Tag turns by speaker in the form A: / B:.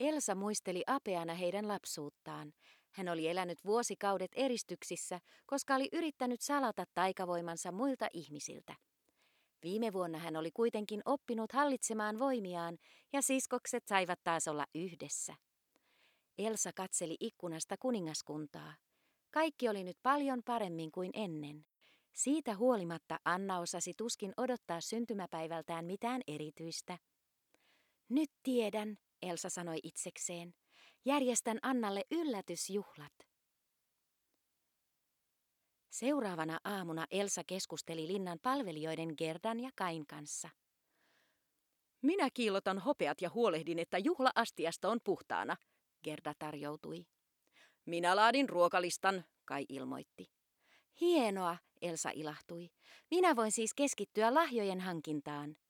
A: Elsa muisteli apeana heidän lapsuuttaan. Hän oli elänyt vuosikaudet eristyksissä, koska oli yrittänyt salata taikavoimansa muilta ihmisiltä. Viime vuonna hän oli kuitenkin oppinut hallitsemaan voimiaan ja siskokset saivat taas olla yhdessä. Elsa katseli ikkunasta kuningaskuntaa. Kaikki oli nyt paljon paremmin kuin ennen. Siitä huolimatta Anna osasi tuskin odottaa syntymäpäivältään mitään erityistä. Nyt tiedän, Elsa sanoi itsekseen. Järjestän Annalle yllätysjuhlat. Seuraavana aamuna Elsa keskusteli linnan palvelijoiden Gerdan ja Kain kanssa.
B: Minä kiillotan hopeat ja huolehdin, että juhla-astiasta on puhtaana, Gerda tarjoutui. Minä laadin ruokalistan, Kai ilmoitti.
A: Hienoa, Elsa ilahtui. Minä voin siis keskittyä lahjojen hankintaan.